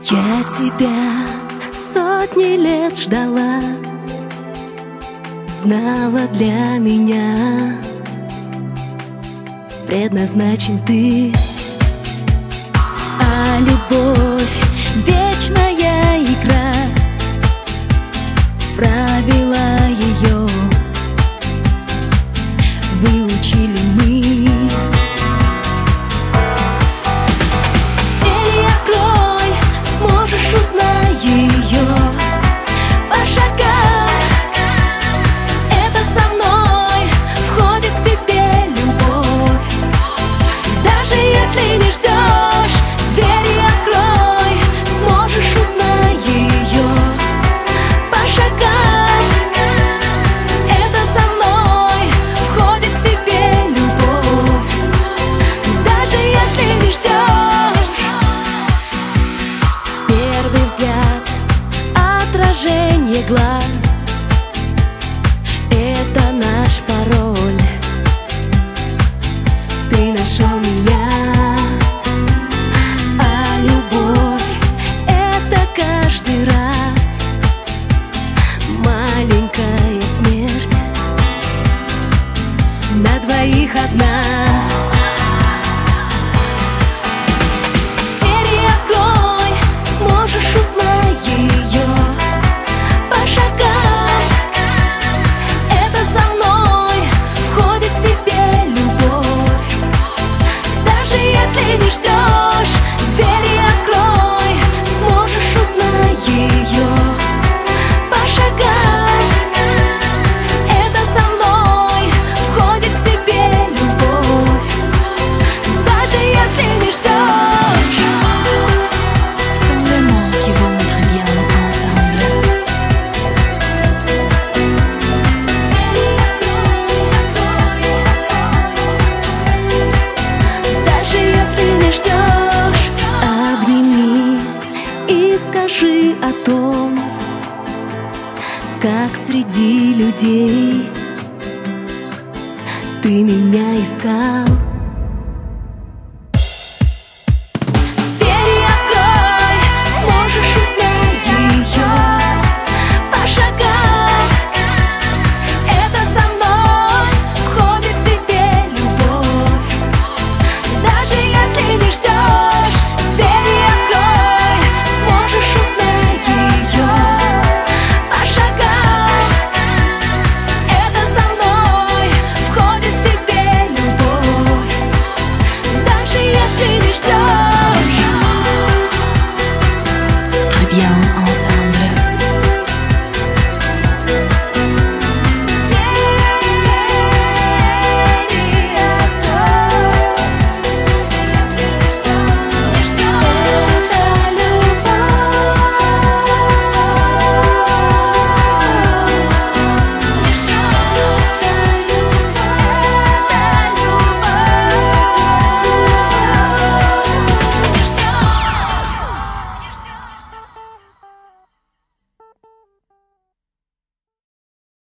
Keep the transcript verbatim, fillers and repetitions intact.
Я тебя сотни лет ждала, знала, для меня предназначен ты. А любовь — вечная игра, правила ее выучили мы. Дверь открой, сможешь узнать ее по шагам. Это со мной входит к тебе любовь. Даже если не ждешь, двери открой, сможешь узнать ее по шагам. Это со мной входит к тебе любовь. Даже если не ждешь. Первый взгляд, отражение глаз — это наш пароль. Ты нашел меня. А любовь — это каждый раз маленькая смерть на двоих одна. Двери открой, сможешь узнать ее по шагам. Это со мной входит к тебе любовь. Даже если не ждешь, двери открой, сможешь узнать ее по шагам. Это со мной входит к тебе любовь. Даже если не ждешь. Sont les mots qui vont très bien ensemble. Даже если не ждешь, обними и скажи о том, как среди людей ты меня искал.